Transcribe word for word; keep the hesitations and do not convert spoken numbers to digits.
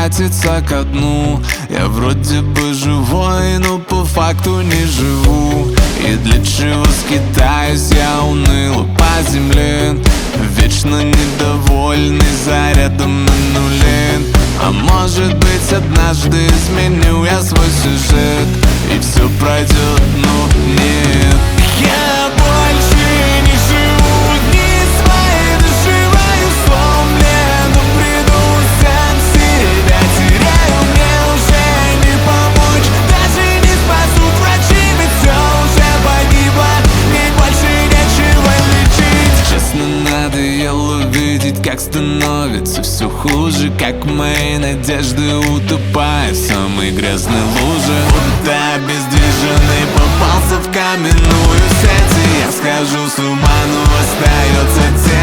катится ко дну. Я вроде бы живой, но по факту не живу. И для чего скитаюсь я уныло по земле, вечно недовольный, зарядом на нуле. А может быть, однажды изменю я свой сюжет, и все пройдет, но нет. Я больше не живу дни своей, доживаю сломлен, но приду сам себя теряю. Мне уже не помочь, даже не спасут врачи, ведь все уже погибло, ведь больше нечего лечить. Честно, надоело видеть, как становится все хуже, как мои надежды утопают в самой грязной луже. Будто обездвиженный попался в каменную сеть, и я схожу с ума, но остается тень.